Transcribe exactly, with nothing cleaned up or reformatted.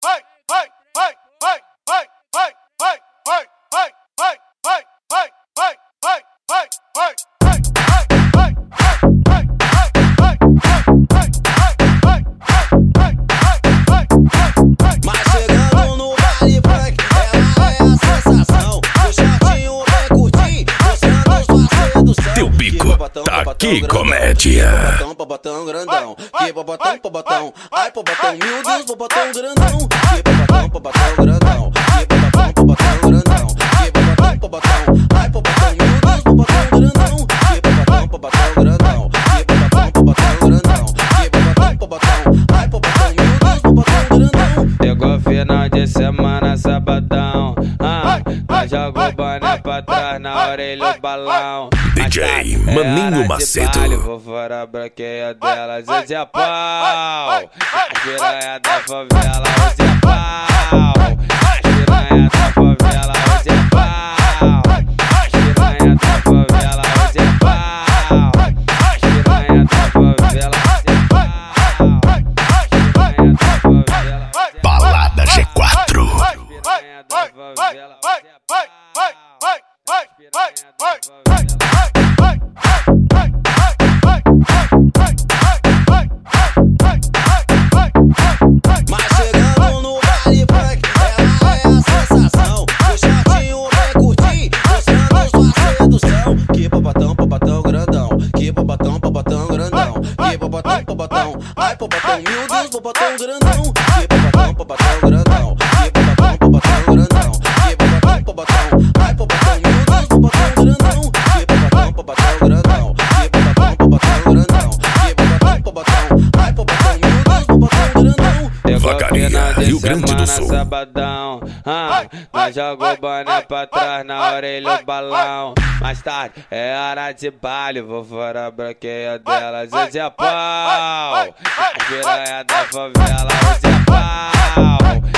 Que comédia! Pobotão grandão, que pobotão, pobotão, ai pobotão, meu Deus, pobotão grandão, que pobotão, pobotão grandão, que pobotão, pobotão grandão, que pobotão, pobotão, ai pobotão, meu Deus, pobotão grandão, que pobotão, pobotão grandão, que pobotão, pobotão grandão, que pobotão, pobotão, ai pobotão, meu Deus, pobotão grandão. Chegou final de semana, sabadão, ah, nós joga o boné pra trás, na orelha o balão. D J Maninho Macedo. Baile, vou fora a branqueia dela, hoje é pau. A piranha da favela, hoje é pau. A piranha da favela, hoje é pau. A piranha da favela, hoje é pau. A piranha da favela, hoje é pau. A piranha da favela, Balada G quatro. a piranha da favela, hoje é pau. A piranha da favela. Mas chegando no baile funk, ela é a sensação. O chatinho vem curtir, mostrando sua sedução. Que pobotão, pobotão grandão, que pobotão, pobotão grandão, que pobotão, pobotão, ai pobotão, meu Deus, pobotão grandão. Que pobotão, pobotão grandão, que pobotão, pobotão grandão, que pobotão, pobotão, ai pobotão, meu Deus, pobotão grandão. Que pobotão, pobotão grandão, que pobotão, pobotão grandão, que pobotão, pobotão, ai pobotão, meu Deus, pobotão grandão. Vacaria, Rio Grande do Sul. Sabadão, ah, nós joga o boné pra trás, na orelha o balão. Mais tarde é hora de baile, vou fora a branqueia dela, hoje é pau. A piranha da favela, hoje é pau.